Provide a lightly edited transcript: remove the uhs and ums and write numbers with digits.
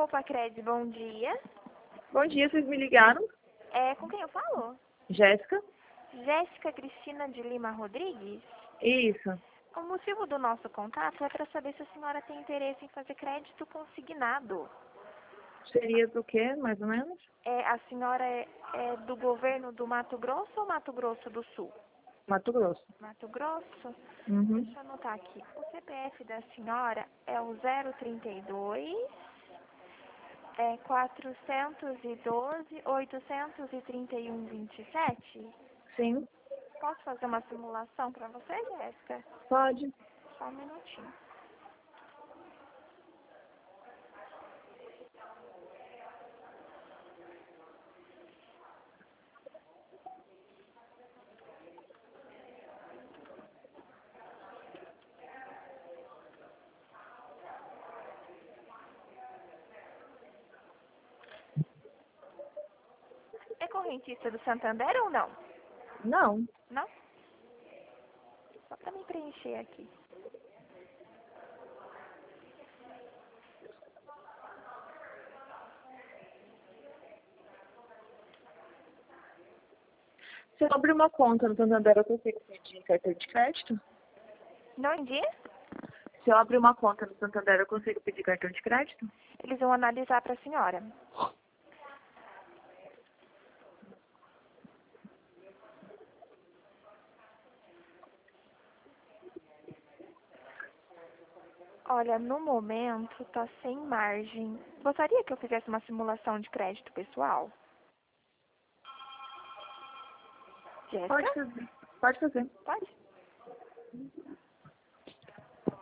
Poupa Cred, bom dia. Bom dia, vocês me ligaram? Com quem eu falo? Jéssica? Jéssica Cristina de Lima Rodrigues? Isso. O motivo do nosso contato é para saber se a senhora tem interesse em fazer crédito consignado. Seria do quê, mais ou menos? A senhora é do governo do Mato Grosso ou Mato Grosso do Sul? Mato Grosso. Mato Grosso? Uhum. Deixa eu anotar aqui. O CPF da senhora é o 032 412 831 27. Sim, Posso fazer uma simulação para você, Jéssica? pode. Só um minutinho. É correntista do Santander ou não? Não. Não? Só para me preencher aqui. Se eu abrir uma conta no Santander, eu consigo pedir cartão de crédito? Não em dia? Se eu abrir uma conta no Santander, eu consigo pedir cartão de crédito? Eles vão analisar para a senhora. Olha, no momento tá sem margem. Gostaria que eu fizesse uma simulação de crédito pessoal? Pode Jéssica? fazer. Pode fazer. Pode?